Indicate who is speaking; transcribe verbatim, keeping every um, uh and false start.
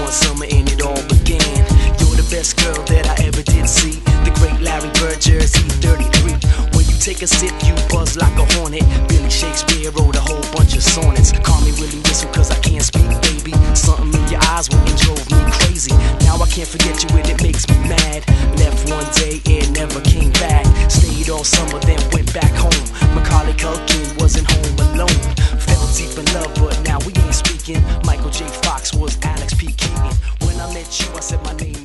Speaker 1: one summer and it all began. You're the best girl that I ever did see. The great Larry Bird, Jersey thirty-three. When you take a sip, you buzz like a hornet. Billy Shakespeare wrote a whole bunch of sonnets. Call me Willie Whistle cause I can't speak, baby. Something in your eyes went and drove me crazy. Now I can't forget you and it makes me mad. Left one day and never came back. Stayed all summer then went back home. Macaulay Culkin wasn't home alone. Fell deep in love but now we ain't speaking. Michael J. Fox was Alex P. Keaton. When I met you I said my name